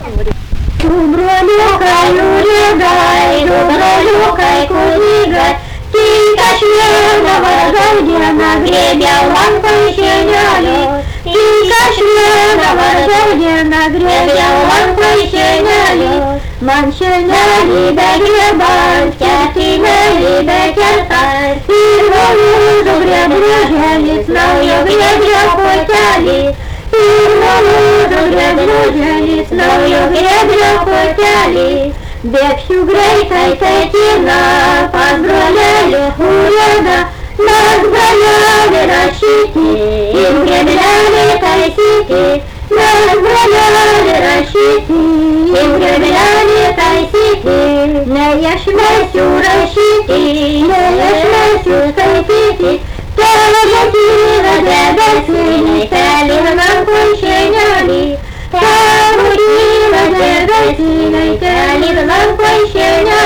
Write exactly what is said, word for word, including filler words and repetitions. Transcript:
Tu broliukai, urigai, du broliukai, kunigai, tik aš vieną vargau dieną grėbiau lankoj šienelį, tik aš vieną vargau dieną grėbiau lankoj šienelį, man šienelį begriebant, ketinelį bekertant, ir nuliūdų grėbliuželis naujo grėblio kotelį. Ir nuliūdų grėbliuželis naujo grėblio kotelį. Bėgsiu greitai taitina pas brolelį Urėdą, mes brolelį rašyti ir grėblelį taisyti, mes brolelį rašyti ir grėblelį taisyti. Neišmesiu rašyti, neišmesiu skaityti, kelias yra debesinį, kelias rankoj šienelį. Kelias yra debesinį, kelias rankoj šienelį.